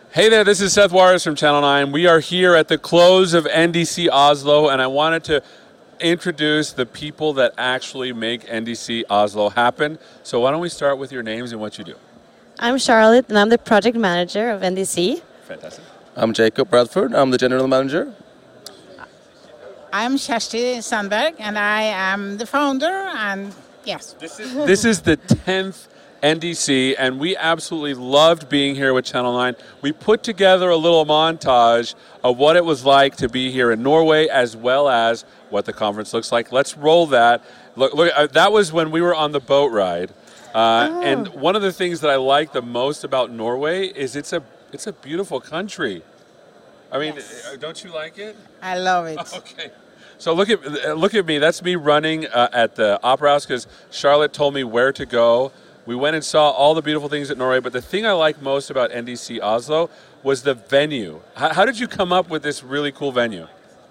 Hey there, this is Seth Juarez from Channel 9. We are here at the close of NDC Oslo, and I wanted to introduce the people that actually make NDC Oslo happen. So why don't we start with your names and what you do? I'm Charlotte, and I'm the project manager of NDC. Fantastic. I'm Jacob Bradford. I'm the general manager. I'm Kjersti Sandberg, and I am the founder, and yes. This is the 10th NDC, and we absolutely loved being here with Channel 9. We put together a little montage of what it was like to be here in Norway, as well as what the conference looks like. Let's roll that. Look, that was when we were on the boat ride. And one of the things that I like the most about Norway is it's a beautiful country. I mean, don't you like it? I love it. Okay. So look at me. That's me running at the Opera House because Charlotte told me where to go. We went and saw all the beautiful things at Norway, but the thing I like most about NDC Oslo was the venue. How did you come up with this really cool venue?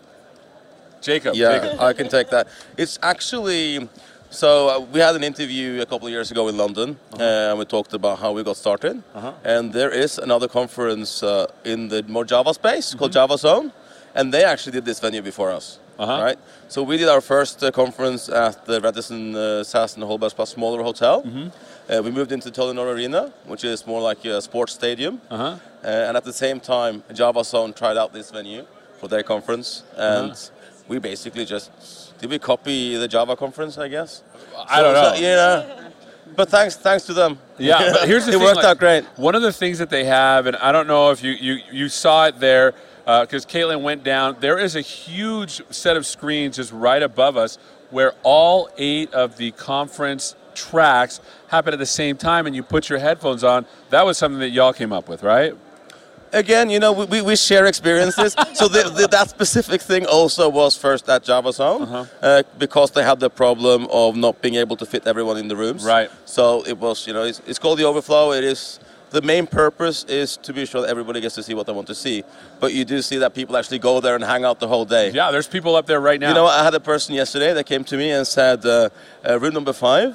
Jacob. I can take that. It's actually, we had an interview a couple of years ago in London, and we talked about how we got started. And there is another conference in the more Java space called Java Zone, and they actually did this venue before us. Right? So we did our first conference at the Radisson Sassen Holbergsplass smaller hotel. We moved into Telenor Arena, which is more like a sports stadium. And at the same time, Java Zone tried out this venue for their conference. And we basically did we copy the Java conference, I guess? I don't know. But thanks to them. Yeah, but here's the thing. It worked out great. One of the things that they have, and I don't know if you saw it there, because Caitlin went down, there is a huge set of screens just right above us where all 8 of the conference tracks happen at the same time, and you put your headphones on. That was something that y'all came up with, right? Again, we share experiences. So that specific thing also was first at Java Zone because they had the problem of not being able to fit everyone in the rooms. Right. So it was, it's called the overflow. It is. The main purpose is to be sure that everybody gets to see what they want to see. But you do see that people actually go there and hang out the whole day. Yeah, there's people up there right now. I had a person yesterday that came to me and said, room number 5,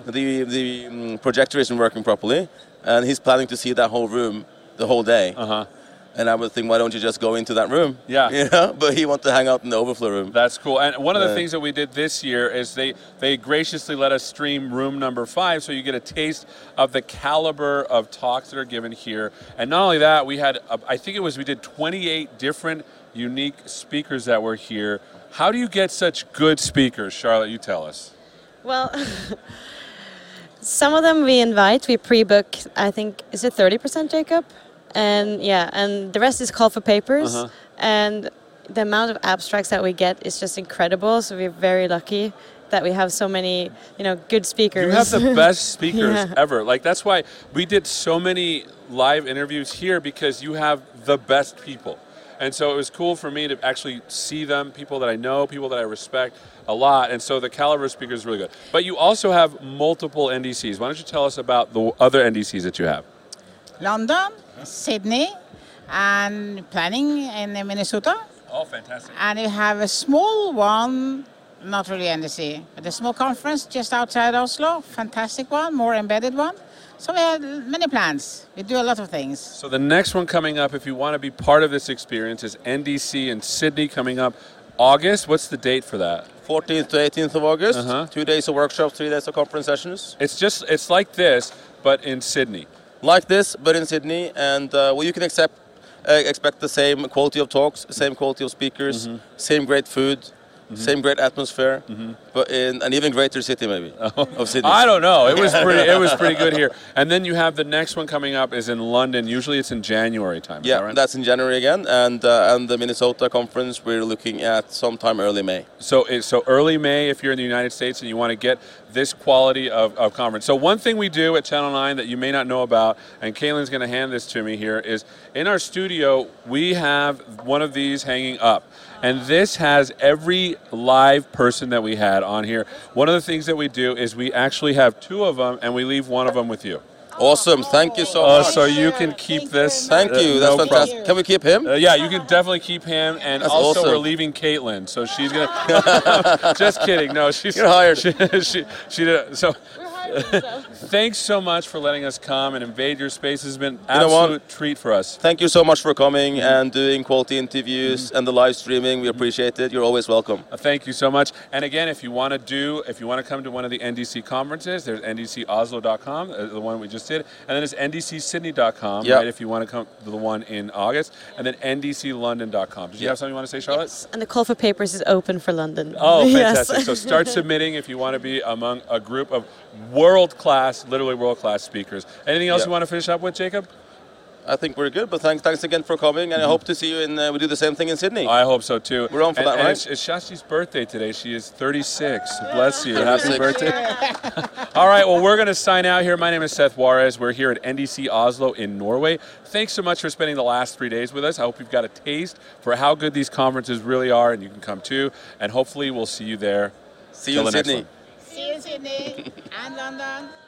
the projector isn't working properly, and he's planning to see that whole room the whole day. And I would think, why don't you just go into that room? Yeah. But he wanted to hang out in the overflow room. That's cool. And one of the things that we did this year is they graciously let us stream room number 5, so you get a taste of the caliber of talks that are given here. And not only that, we had, we did 28 different unique speakers that were here. How do you get such good speakers? Charlotte, you tell us. Well, some of them we pre-book, I think, is it 30%, Jacob? And the rest is called for papers. And the amount of abstracts that we get is just incredible. So we're very lucky that we have so many, good speakers. You have the best speakers ever. Like, that's why we did so many live interviews here, because you have the best people. And so it was cool for me to actually see them, people that I know, people that I respect a lot. And so the caliber of speakers is really good. But you also have multiple NDCs. Why don't you tell us about the other NDCs that you have? London, Sydney, and planning in Minnesota. Oh, fantastic. And you have a small one, not really NDC, but a small conference just outside Oslo. Fantastic one, more embedded one. So we have many plans. We do a lot of things. So the next one coming up, if you want to be part of this experience, is NDC in Sydney coming up August. What's the date for that? 14th to 18th of August. 2 days of workshops, 3 days of conference sessions. It's like this, but in Sydney. Like this, but in Sydney, and you can expect the same quality of talks, same quality of speakers, same great food, same great atmosphere, but in an even greater city maybe of Sydney. I don't know. It was pretty good here. And then you have the next one coming up is in London. Usually it's in January time. Yeah, is that right? That's in January again, and the Minnesota conference we're looking at sometime early May. So early May if you're in the United States and you want to get this quality of conference. So one thing we do at Channel 9 that you may not know about, and Caitlin's going to hand this to me here, is in our studio we have one of these hanging up. And this has every live person that we had on here. One of the things that we do is we actually have 2 of them, and we leave one of them with you. Awesome. Thank you so much. So you can keep this. Thank you. That's fantastic. Problem. Can we keep him? Yeah, you can definitely keep him. And That's also awesome. we're leaving Caitlin. So she's going to... Just kidding. No, she's... You're hired. She did... So... Thanks so much for letting us come and invade your space. It's been an You know what? absolute treat for us. Thank you so much for coming and doing quality interviews and the live streaming. We appreciate it. You're always welcome. Thank you so much. And again, if you want to come to one of the NDC conferences, there's ndcoslo.com, the one we just did, and then there's ndcsydney.com, Yep. right, if you want to come to the one in August, and then ndclondon.com. Did you have something you want to say, Charlotte? Yes, and the call for papers is open for London. Oh, Yes. fantastic. So start submitting if you want to be among a group of world-class, literally world-class speakers. Anything else Yeah. you want to finish up with, Jacob? I think we're good, but thanks again for coming, and I hope to see you we do the same thing in Sydney. I hope so, too. We're on for that, and right? It's Shasti's birthday today. She is 36. Bless you. Happy 36. birthday. All right, well, we're going to sign out here. My name is Seth Juarez. We're here at NDC Oslo in Norway. Thanks so much for spending the last 3 days with us. I hope you've got a taste for how good these conferences really are, and you can come too. And hopefully we'll see you there. See you in Till the next Sydney. one. See you in Sydney and London.